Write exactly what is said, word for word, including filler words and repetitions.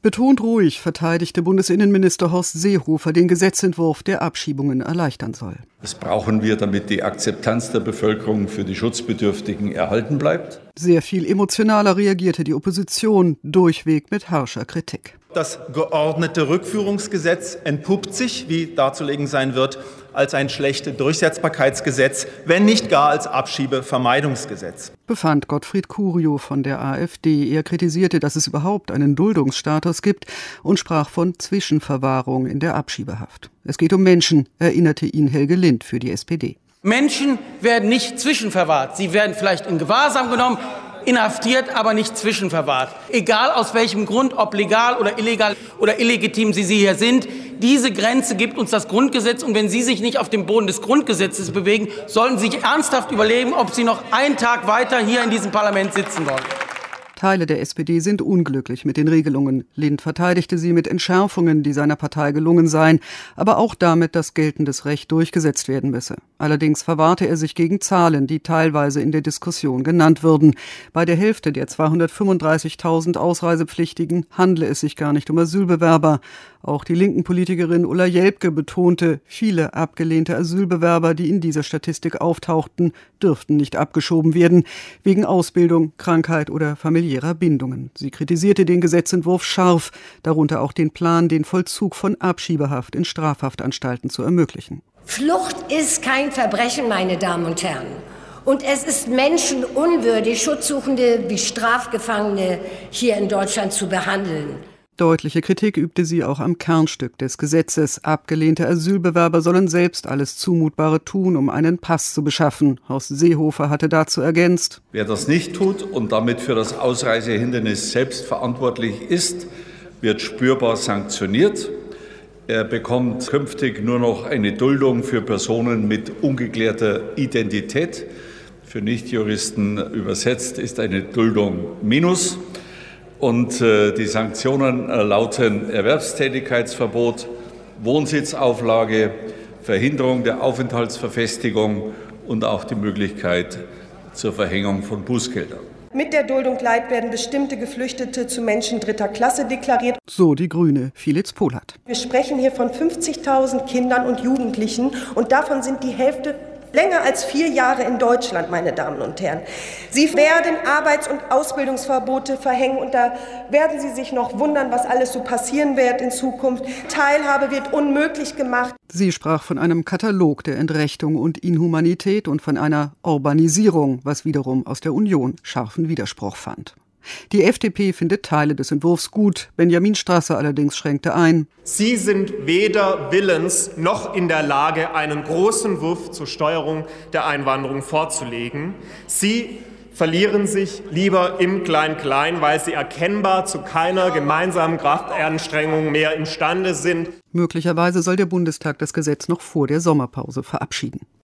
Betont ruhig verteidigte Bundesinnenminister Horst Seehofer den Gesetzentwurf, der Abschiebungen erleichtern soll. Das brauchen wir, damit die Akzeptanz der Bevölkerung für die Schutzbedürftigen erhalten bleibt. Sehr viel emotionaler reagierte die Opposition, durchweg mit harscher Kritik. Das geordnete Rückführungsgesetz entpuppt sich, wie darzulegen sein wird, als ein schlechtes Durchsetzbarkeitsgesetz, wenn nicht gar als Abschiebevermeidungsgesetz. Befand Gottfried Curio von der AfD. Er kritisierte, dass es überhaupt einen Duldungsstatus gibt und sprach von Zwischenverwahrung in der Abschiebehaft. Es geht um Menschen, erinnerte ihn Helge Lind für die S P D. Menschen werden nicht zwischenverwahrt. Sie werden vielleicht in Gewahrsam genommen, inhaftiert, aber nicht zwischenverwahrt. Egal aus welchem Grund, ob legal oder illegal oder illegitim Sie hier sind, diese Grenze gibt uns das Grundgesetz. Und wenn Sie sich nicht auf dem Boden des Grundgesetzes bewegen, sollten Sie sich ernsthaft überlegen, ob Sie noch einen Tag weiter hier in diesem Parlament sitzen wollen. Teile der S P D sind unglücklich mit den Regelungen. Lind verteidigte sie mit Entschärfungen, die seiner Partei gelungen seien, aber auch damit, dass geltendes Recht durchgesetzt werden müsse. Allerdings verwahrte er sich gegen Zahlen, die teilweise in der Diskussion genannt würden. Bei der Hälfte der zweihundertfünfunddreißigtausend Ausreisepflichtigen handle es sich gar nicht um Asylbewerber. Auch die linken Politikerin Ulla Jelpke betonte, viele abgelehnte Asylbewerber, die in dieser Statistik auftauchten, dürften nicht abgeschoben werden, wegen Ausbildung, Krankheit oder familiärer Bindungen. Sie kritisierte den Gesetzentwurf scharf, darunter auch den Plan, den Vollzug von Abschiebehaft in Strafhaftanstalten zu ermöglichen. Flucht ist kein Verbrechen, meine Damen und Herren. Und es ist menschenunwürdig, Schutzsuchende wie Strafgefangene hier in Deutschland zu behandeln. Deutliche Kritik übte sie auch am Kernstück des Gesetzes. Abgelehnte Asylbewerber sollen selbst alles Zumutbare tun, um einen Pass zu beschaffen. Horst Seehofer hatte dazu ergänzt: Wer das nicht tut und damit für das Ausreisehindernis selbst verantwortlich ist, wird spürbar sanktioniert. Er bekommt künftig nur noch eine Duldung für Personen mit ungeklärter Identität. Für Nichtjuristen übersetzt ist eine Duldung Minus. Und äh, die Sanktionen äh, lauten Erwerbstätigkeitsverbot, Wohnsitzauflage, Verhinderung der Aufenthaltsverfestigung und auch die Möglichkeit zur Verhängung von Bußgeldern. Mit der Duldung Leid werden bestimmte Geflüchtete zu Menschen dritter Klasse deklariert. So die Grüne Filiz Pohlert. Wir sprechen hier von fünfzigtausend Kindern und Jugendlichen und davon sind die Hälfte länger als vier Jahre in Deutschland, meine Damen und Herren. Sie werden Arbeits- und Ausbildungsverbote verhängen und da werden Sie sich noch wundern, was alles so passieren wird in Zukunft. Teilhabe wird unmöglich gemacht. Sie sprach von einem Katalog der Entrechtung und Inhumanität und von einer Urbanisierung, was wiederum aus der Union scharfen Widerspruch fand. Die F D P findet Teile des Entwurfs gut. Benjamin Strasser allerdings schränkte ein: Sie sind weder willens noch in der Lage, einen großen Wurf zur Steuerung der Einwanderung vorzulegen. Sie verlieren sich lieber im Klein-Klein, weil sie erkennbar zu keiner gemeinsamen Kraftanstrengung mehr imstande sind. Möglicherweise soll der Bundestag das Gesetz noch vor der Sommerpause verabschieden.